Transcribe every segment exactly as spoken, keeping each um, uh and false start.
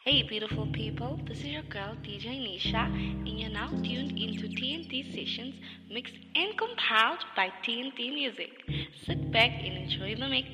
Hey beautiful people, this is your girl D J Nisha and you're now tuned into T N T Sessions mixed and compiled by T N T Music. Sit back and enjoy the mix.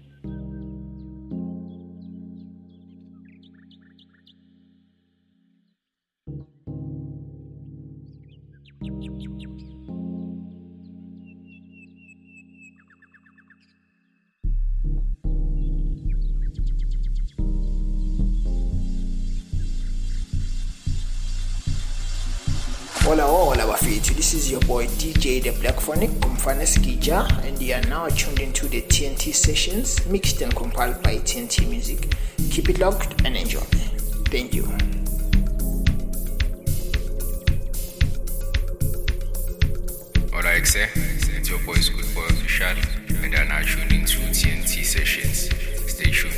Hola, hola, Bafiti. This is your boy D J The Black Phonic, Kumfana Skija, and you are now tuned into the T N T Sessions, mixed and compiled by T N T Music. Keep it locked and enjoy. Thank you. Hola, X A. It's your boy Good Boy Official, and you are now tuned into T N T Sessions. Stay tuned.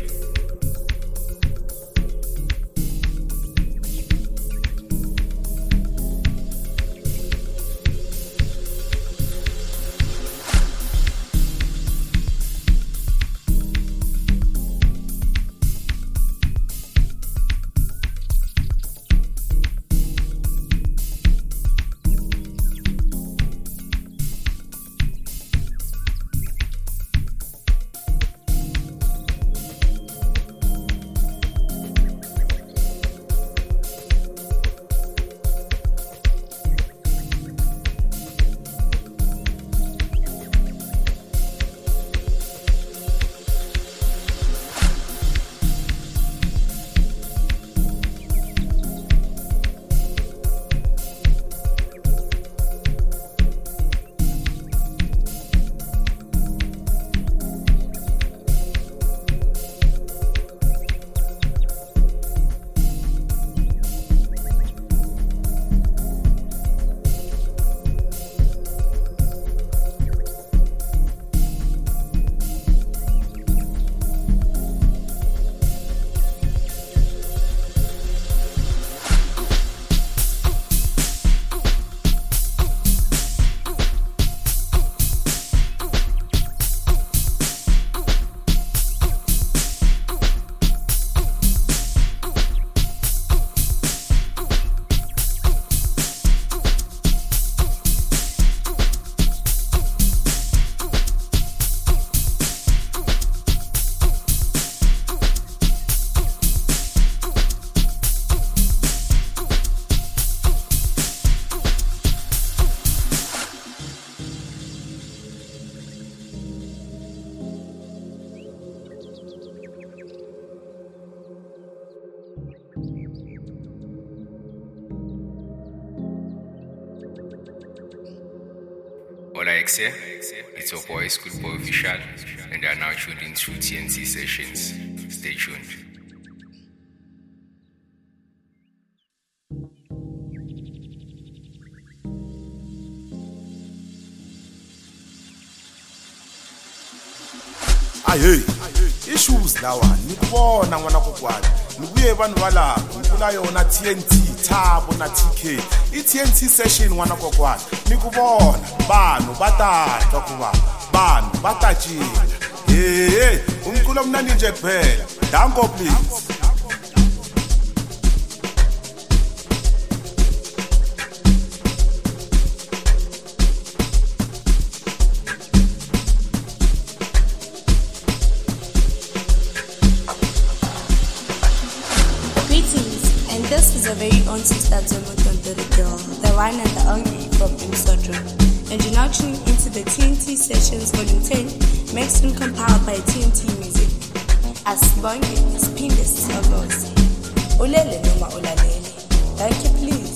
Hola X A, it's your boy Good Boy Official, and you are now tuned into T N T Sessions. Stay tuned. Aye, issues lawa nikubona ngwana kokwana nibuye vanhu vala kula yona T N T Thabo na T K I T N T session ngwana kokwana nikubona vanhu batata kuva vanhu batachila hey umculo mnandi nje kuphela danko please. This is a very own sister Zomotondere girl, the one and the only from Imsodro. And you're now tuning into the T N T Sessions Volume ten, mixed and compiled by T N T Music. Asibonge isiphinde sisoloze. Ulele noma ulalele. Thank you please.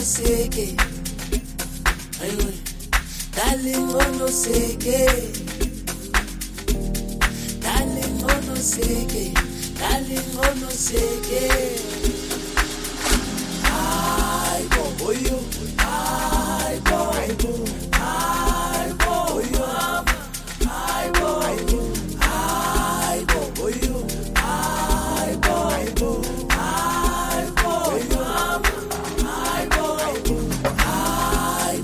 seke. Ayo, darling, oh no seke. Darling, oh no seke. Darling, oh no seke. Ay, boyo, ay, boyo, ay, boyo, ay, boyo, ay, boyo, ay, boyo, ay, boyo, ay, boyo, ay,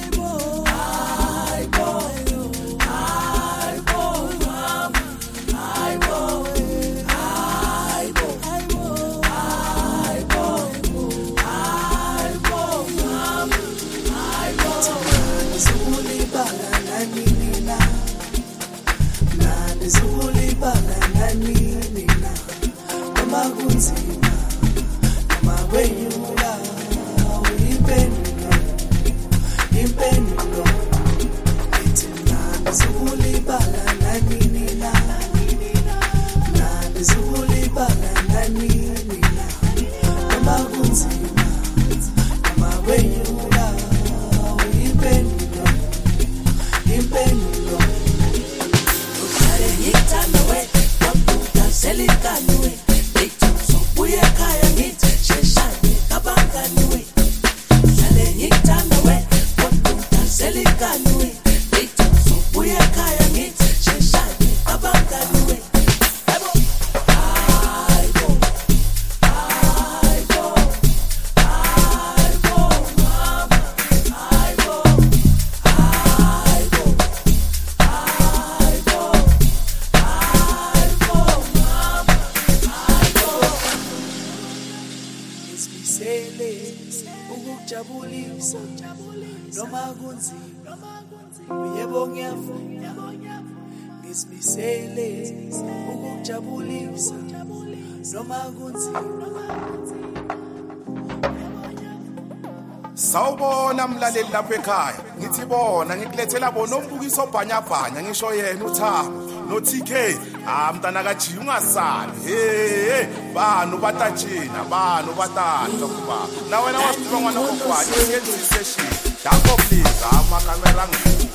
Sawubona mlaleli lapha ekhaya ngithi bona ngikulethela bona ombukiso bhanyabhanya ngisho yena uThabo no T K ah mntana kaJi ungasali hey bani ubatatshina bani ubatata kuba na wena wasiba ngwana kokwani siyenza session dakho please ama camera ngi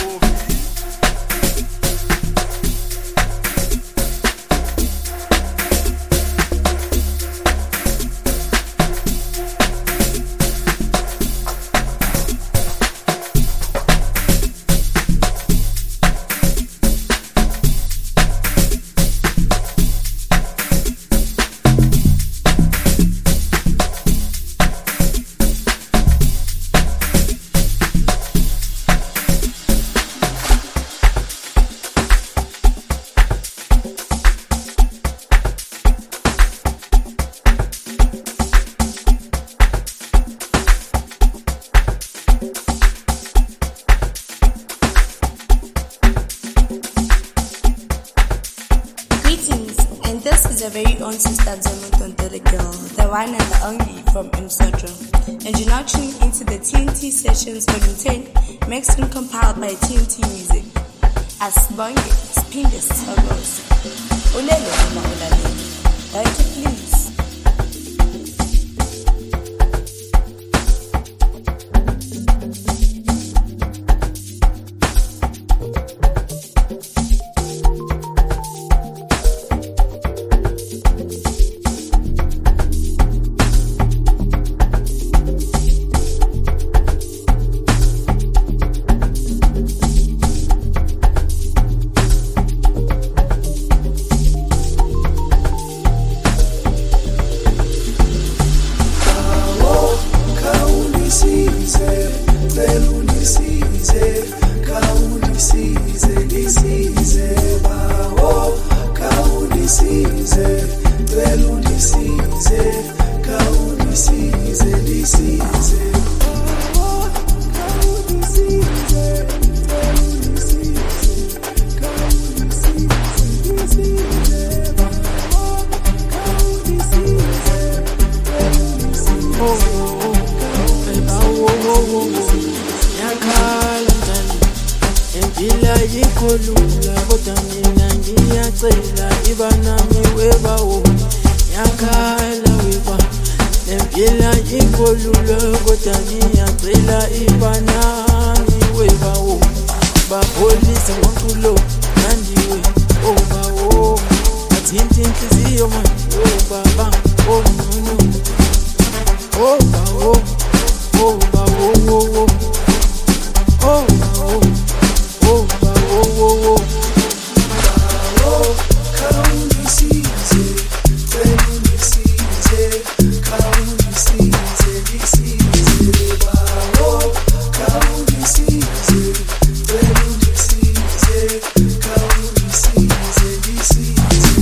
A very own sister Zomotonto the girl, the one and the only from Imsodro. And you're now tuning into the T N T Sessions Volume ten, mixed and compiled by T N T Music. As Bonge, Spindis, Ogos. Ulele, Mama Ulale. Write it, please. Yangala wiba, nempila ikolula kodwa ngiyacela ibanani webawo bapolisi ngomculo nandiwe oh bawo athinta inhliziyo manje oh baba oh no oh bawo oh bawo oh oh bawo oh bawo oh bawo kaunisize kaunisize kaunisize disize bawo kaunisize kaunisize kaunisize disize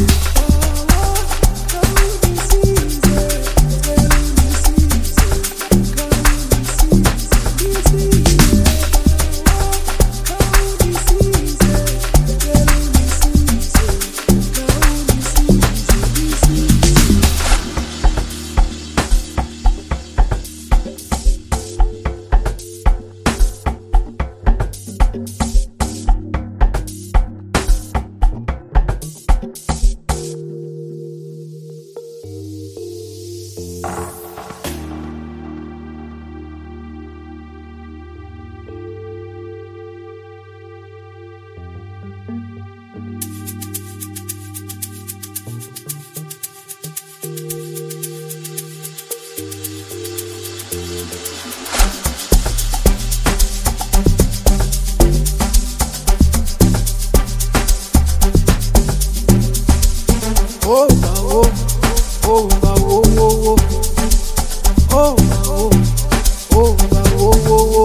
oh bawo oh bawo oh oh bawo oh bawo oh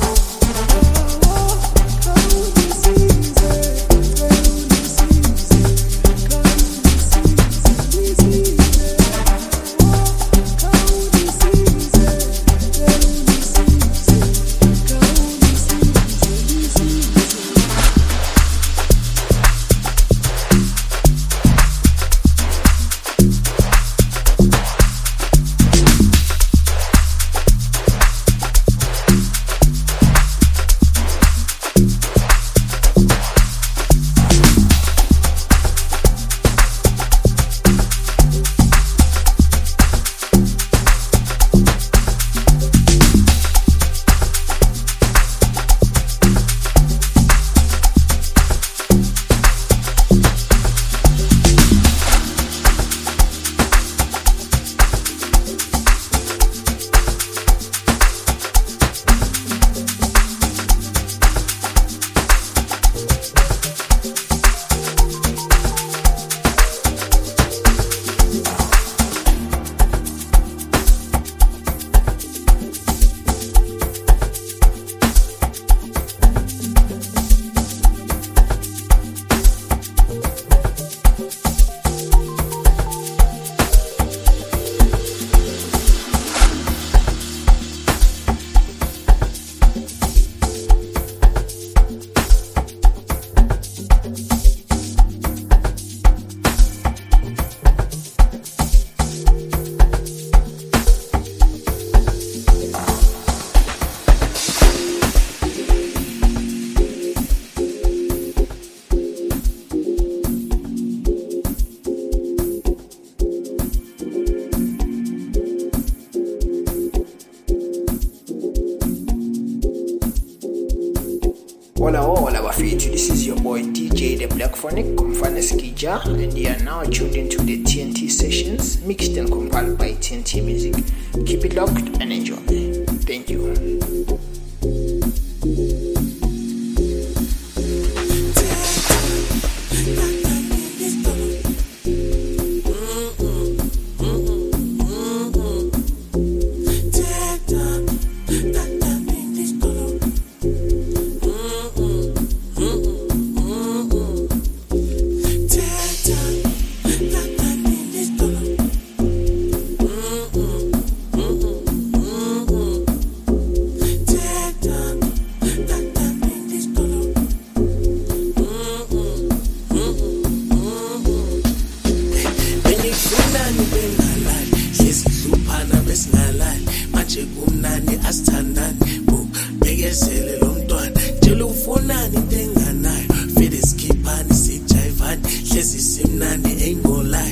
Hola, hola, Bafiti. This is your boy D J The Blackphonic, Kumfana Skija, and you are now tuned into the T N T sessions, mixed and compiled by T N T Music. Keep it locked and enjoy. Thank you.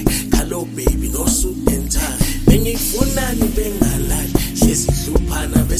Baby, no suit and tie. When you phone, bengalai, she's super.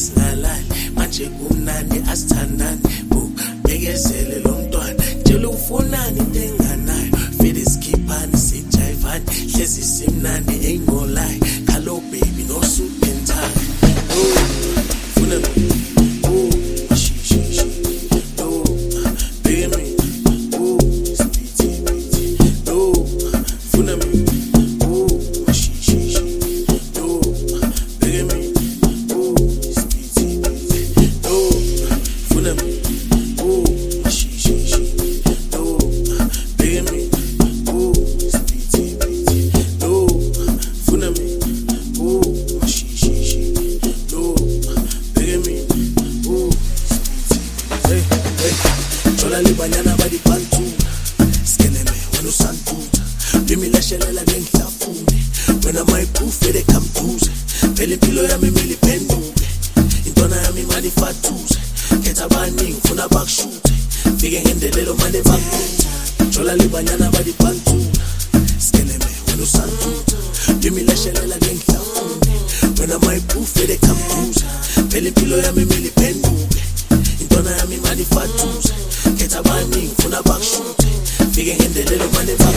hlezi simnandi ain't gonna lie. Hello baby, no suit and tie. Oh, funa me. Oh, she, she, she. Oh, pay me. Oh, speedy, speedy. Oh, funa me. Oh, she, she, she. Oh, pay me. Oh, speedy, speedy. Oh, funa me. Oh, she, she, she. Oh, pay me. Oh, speedy, speedy. Oh, funa me. Oh, she, she, she. Oh, pay me. Oh, speedy. Hey, hey. Chola libanyana badi bantu. Skeleme wenu santu. Bimi la shelela genglafune. When am I proof they come cruise. Peli pilo ya mimi lipenduke. Intona ya mimi mani fatuze. Keta baning funa back shoot. Fige hende lelo mane back. Chola libanyana badi bantu. Skeleme wenu santu. Bimi la shelela genglafune. When am I proof they come cruise. Peli pilo ya mimi lipenduke. Intona ya mimi mani fatuze. Keta baning funa back shoot. Fige hende lelo mane back.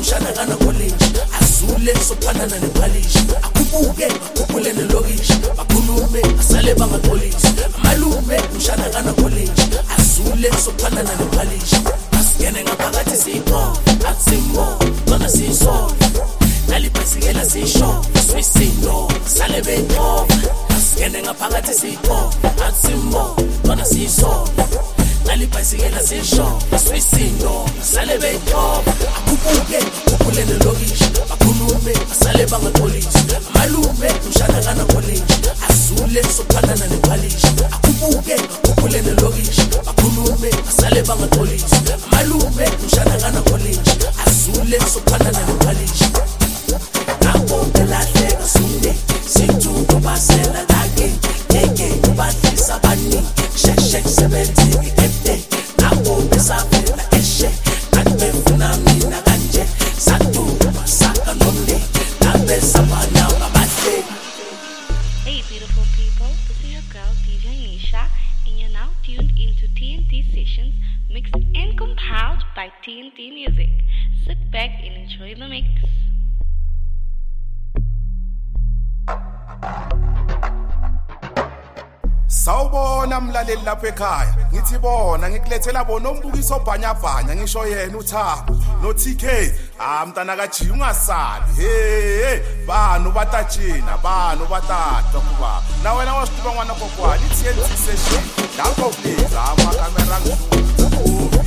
mshana kana college azule sophanana nephalishi akubuke bakhuphule nelokishi bakhulume asale bangaxolisi amalume mshana kana college azule sophanana nephalishi asingene ngaphakathi sipho akusimo lona siso nalibhasikela sisho swisino sale betho asingene ngaphakathi sipho akusimo lona siso nalibhasikela sisho swisino sale betho akubuke bakhuphule nelokishi bakhulume asale bangaxolisi amalume mshana kana college azule sophanana nephalishi akubuke bakhuphule nelokishi bakhulume asale bangaxolisi amalume mshana kana college azule sophanana nephalishi nabo belahleka sunde sithuko basela dake keke badlisa bani sheshe sebenzi epte nabo besavela eshe kanbefuna mina kanje satuba saka nomne nabe sabana abahle. Hey beautiful people, this is your girl D J Nisha and you're now tuned into T N T Sessions mixed and compiled by T N T Music. Sit back and enjoy the mix. Sawubona mlaleli lapha ekhaya ngithi bona ngikulethela bona ombukiso obhanya bhanya ngisho yena uThabo no T K ah mntana kaJi ungasali hey banu batatshina banu batata kuba na wena wasituba ngwana kokwani T N T session lapho please ama camera ngisho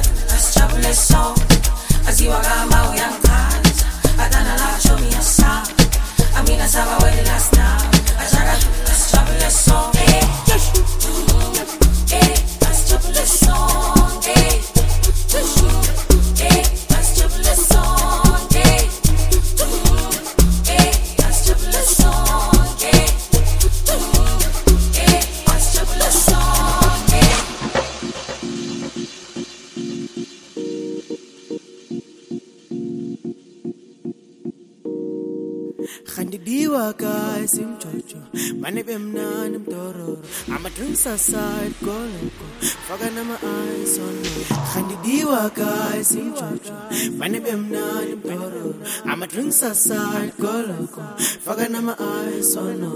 As you are my way, I'm tired. I don't know, show me a sign. Khandidiwa guys imjojo mane bemnani mdororo ama drinks aside goloko faka nama eyes on me Khandidiwa guys imjojo mane bemnani mdororo ama drinks aside goloko faka nama eyes on me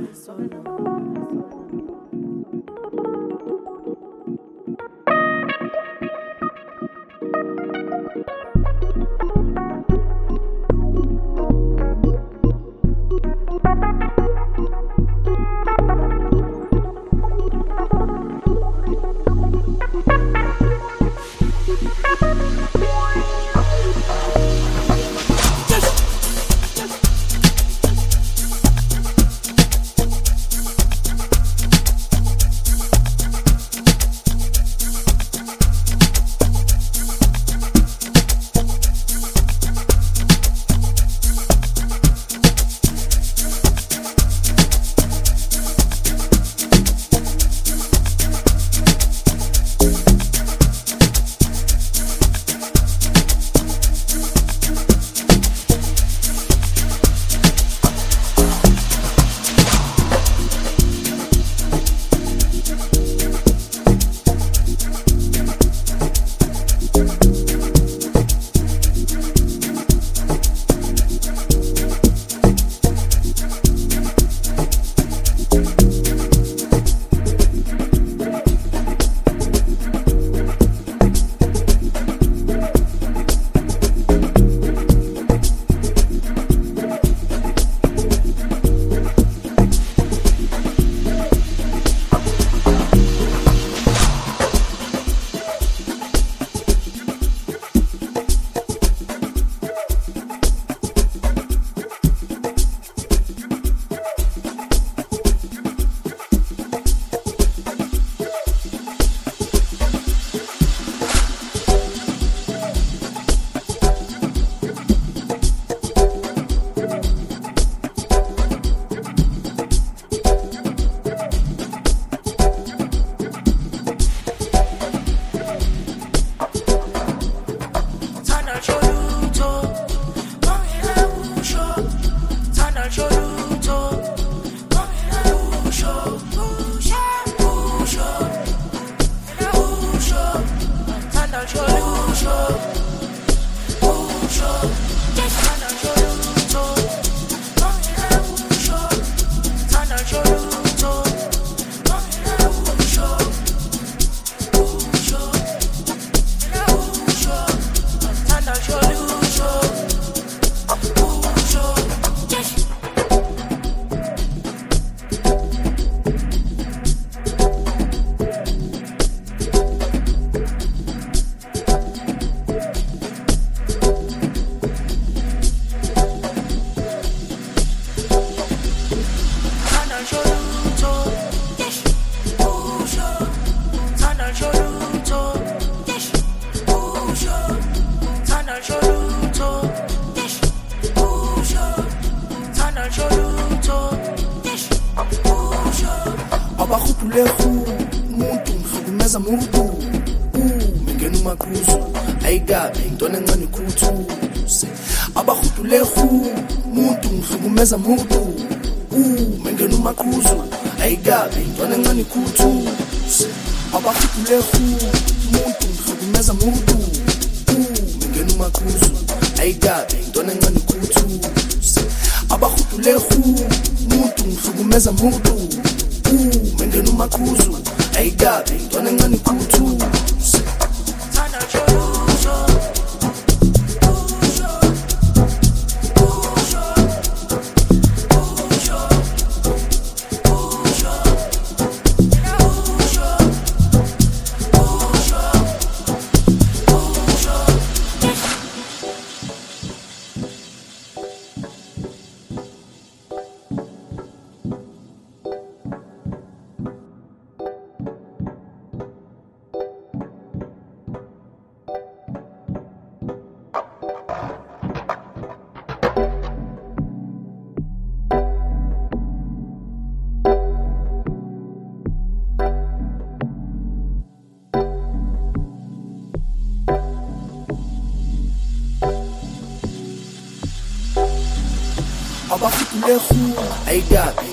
Abakhuphulehu umuntu ngihlukumeza umuntu mengena umakruzu ayikabi intona encane khuthu abakhuphulehu umuntu ngihlukumeza umuntu mengena umakruzu ayikabi intona encane khuthu abakhuphulehu umuntu ngihlukumeza umuntu mengena umakruzu ayikabi intona encane khuthu abakhuphulehu umuntu ngihlukumeza umuntu mengena umakruzu ayikabi intwana encane khuthu thanda joluzo ayikabi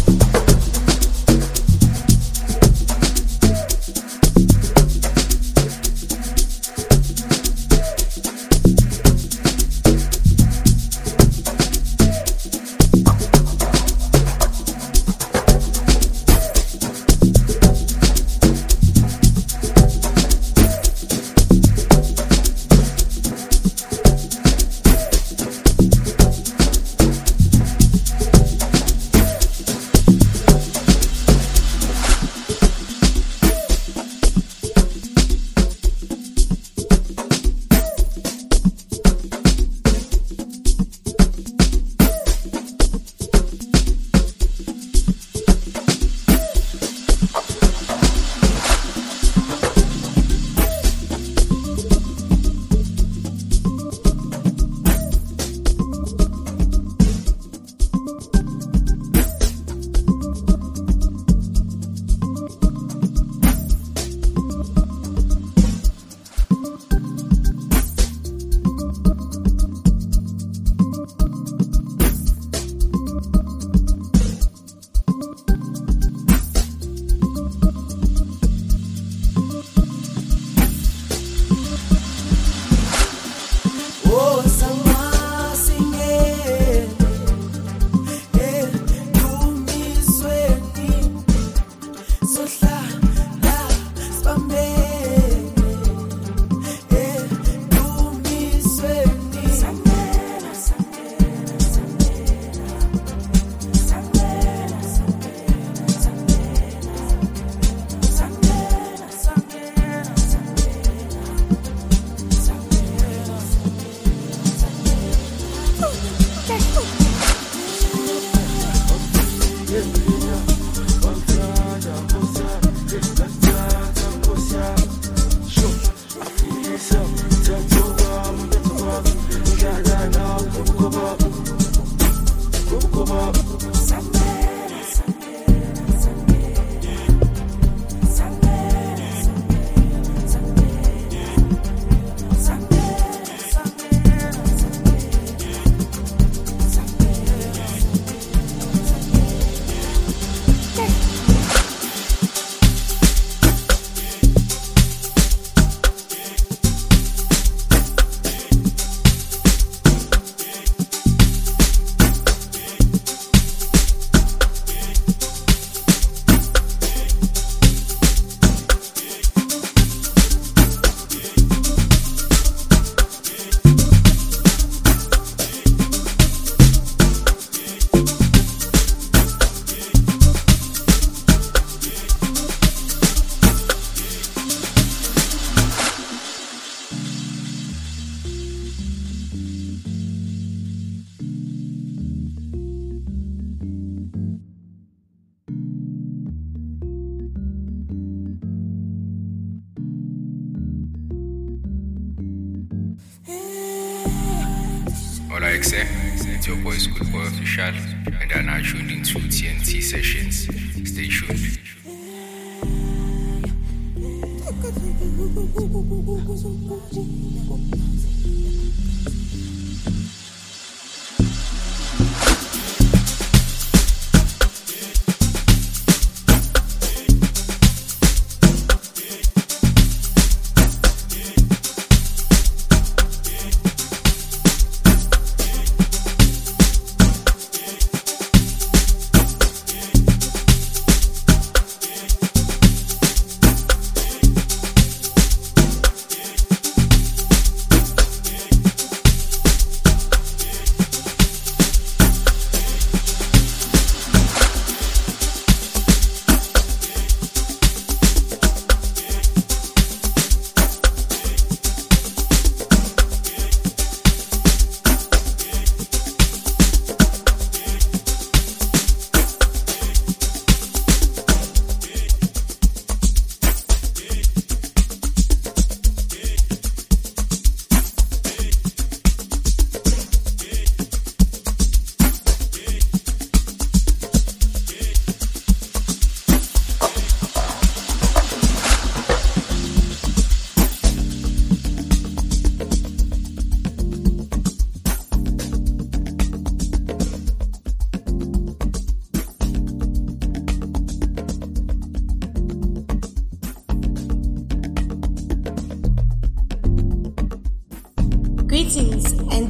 Hola X A, it's your boy Schoolboy Official, and I'm now tuned into T N T Sessions. Stay tuned.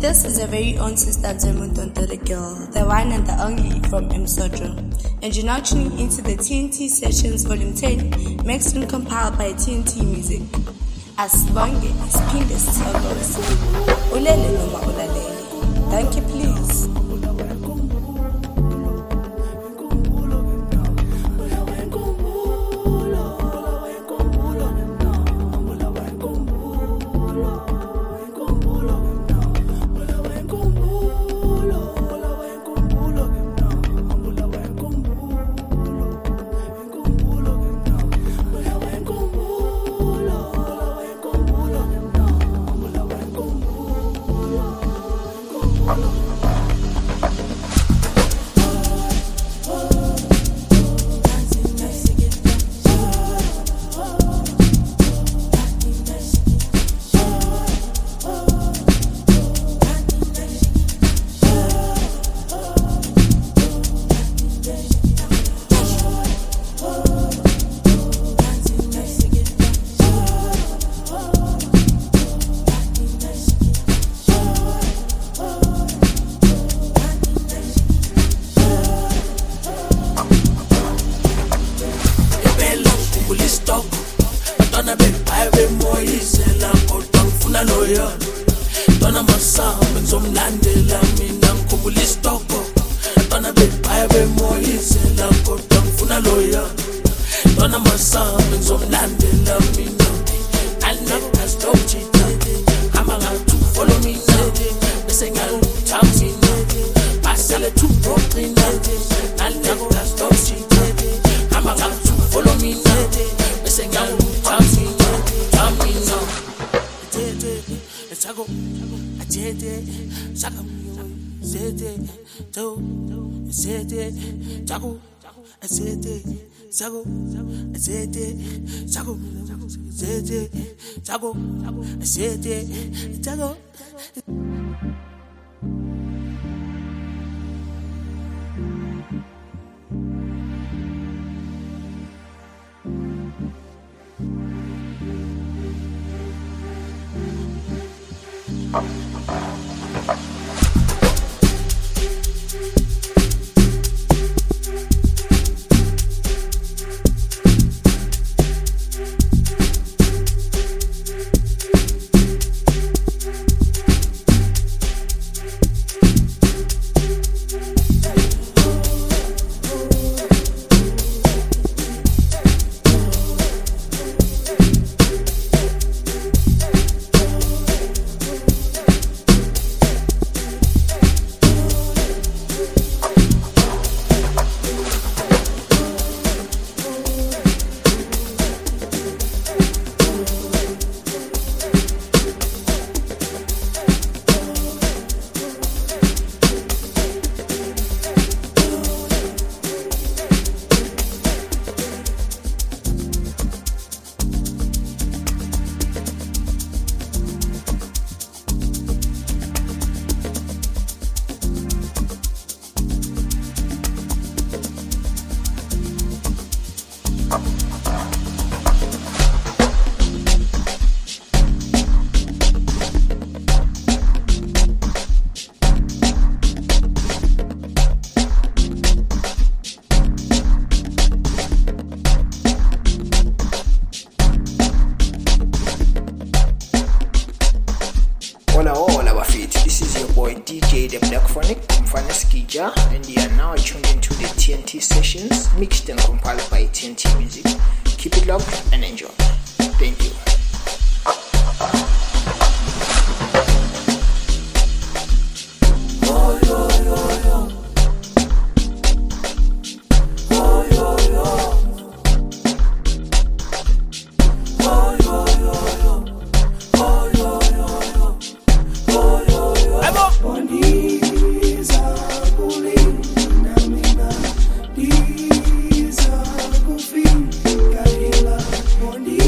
this is a very own sister Zemuntonto the girl, the one and the only from Msodro. And you're now tuning into the T N T Sessions Volume ten, mixed and compiled by T N T Music. Asibonge isiphinde sithokoze. Ulele noma ulalele. Thank you, please. Zago, Zete, Zago, Zete, Zago, Zete, Zago. D J The Blackphonic, Mfana Skija, and you are now tuned into the T N T Sessions, mixed and compiled by T N T Music. Keep it locked and enjoy. Thank you. Diza kufika ila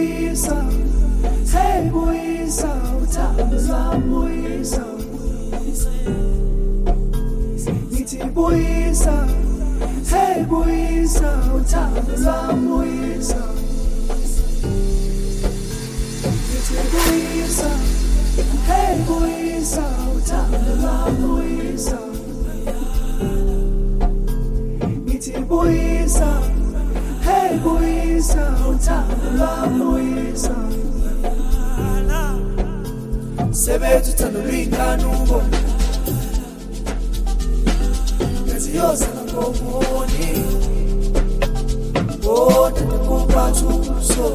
buyisa, hey buyisa, uthando lwami buyisa. Ngithi buyisa, hey buyisa, uthando lwami buyisa. Ngithi buyisa, hey buyisa, uthando lwami buyisa. Ngithi buyisa, hey buyisa, uthando lwami buyisa. Sebethu uthando luyinkanuko, ngaziyozana ngomoni, kodwa ndikuphathuso,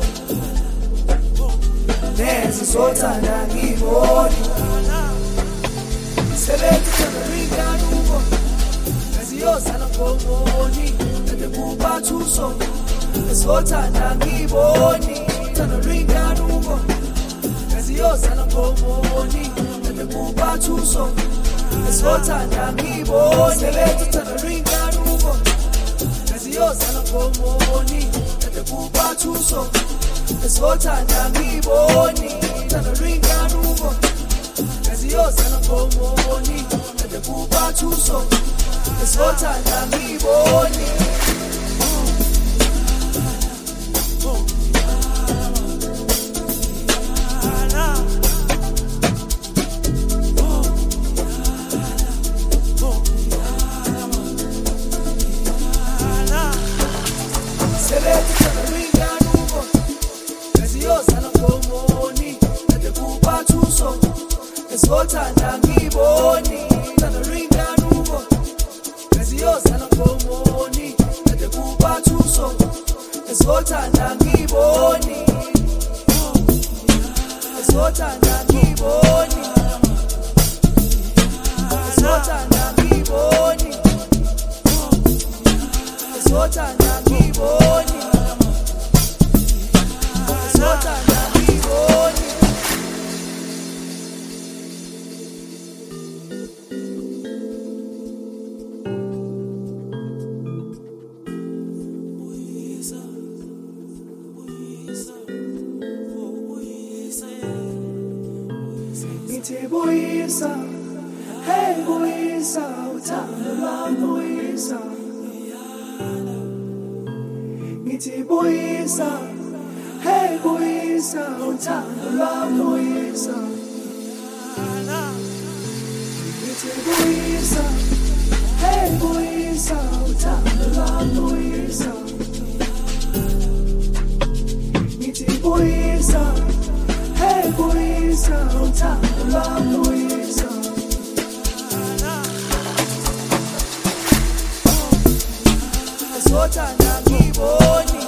nezizothanda ngiboni. Sebethu uthando luyinkanuko, ngaziyozana ngomoni, ndikuphathuso, nezizothanda ngiboni. Uthando luyinkanuko, ngaziyozana ngomoni, ndikuphathuso, nezizothanda ngiboni. Sebethu uthando luyinkanuko, ngaziyozana ngomoni, ndikuphathuso, nezizothanda ngiboni. Uthando luyinkanuko, ngaziyozana ngomoni, ndikuphathuso, nezizothanda ngiboni. Nezizothanda ngiboni. Uthando luyinkanuko, ngaziyozana ngomoni, ndikuphathuso, nezizothanda ngiboni. Nezizothanda ngiboni. Nezizothanda ngiboni. Nezizothanda ngiboni. Nezizothanda ngiboni. Ngithi buyisa, hey buyisa, uthando lwami buyisa. Ngithi buyisa, hey buyisa, uthando lwami buyisa. Ngithi buyisa, hey buyisa, uthando lwami buyisa. Ngithi buyisa, hey buyisa, uthando lwami buyisa. Nezizothanda ngiboni.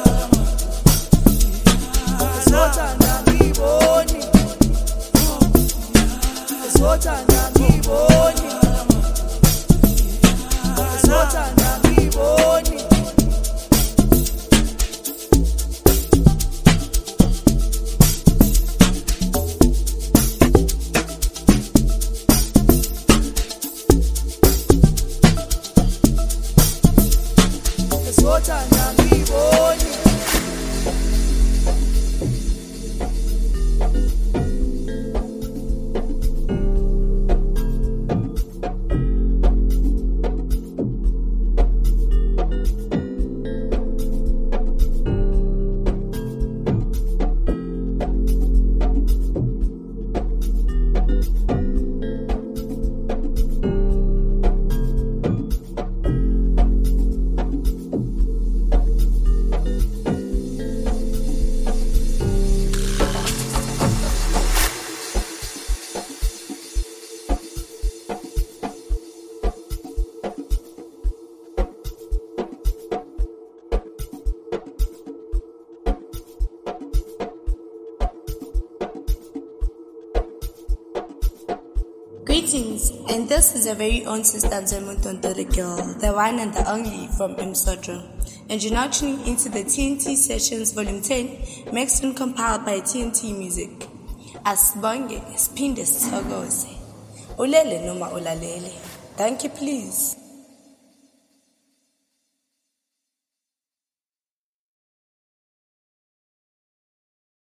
Nezizothanda ngiboni. Nezizothanda ngiboni. Nezizothanda ngiboni. Nezizothanda ngiboni. Greetings, and this is your very own sister Zemutonto the girl, the one and the only from Msodro. And you're now tuning into the T N T Sessions Volume ten, mixed and compiled by T N T Music. Asibonge, siphinde sithokoze. Ulele noma ulalele. Thank you, please.